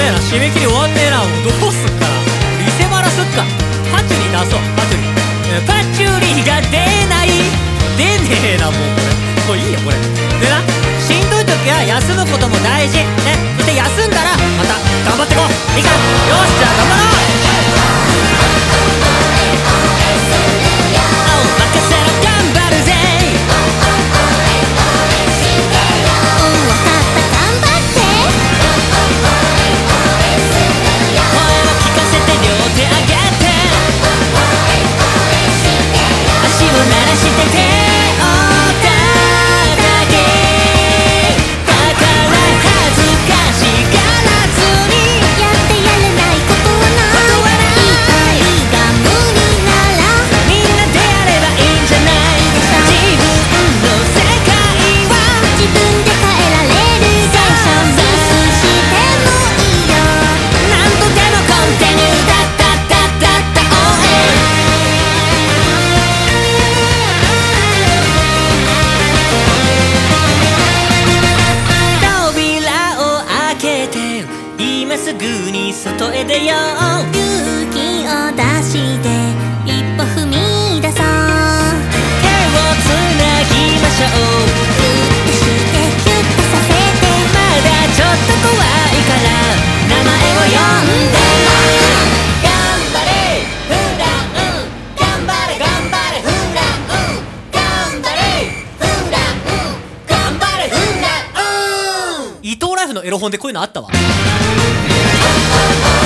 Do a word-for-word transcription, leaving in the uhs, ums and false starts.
べえな、締め切り終わんねえな。もうどうすっかな、リセマラすっか。パチュリ出そう、パチュリ。えパチュリが出ない、出ねえなもうこれ。もういいよこれでな。しんどい時は休むことも大事ね。そして休んだらまた頑張ってこう、いいか。よし、じゃあ頑張ろう。お任せろ、頑張るぜ。 うんわかった頑張って声を聞かせて両手上げて、足を鳴らして手を叩け。だから恥ずかしがらずにやってやれないことはない一人が無理ならみんなでやればいいんじゃない。自分の世界は自分で変えられるでしょ。ミスしてもいいよなんとでもコンティニューだっただっただ応援。扉を開けて今すぐに外へ出よう。 勇気を出して一歩踏み出そう手をつなぎましょう。 ギュッてしてキュッてさせてまだちょっと怖いから名前を呼んで。頑張れフラン、頑張れ頑張れフラン、頑張れフラン、頑張れフラン。伊藤ライフのエロ本でこういうのあったわ。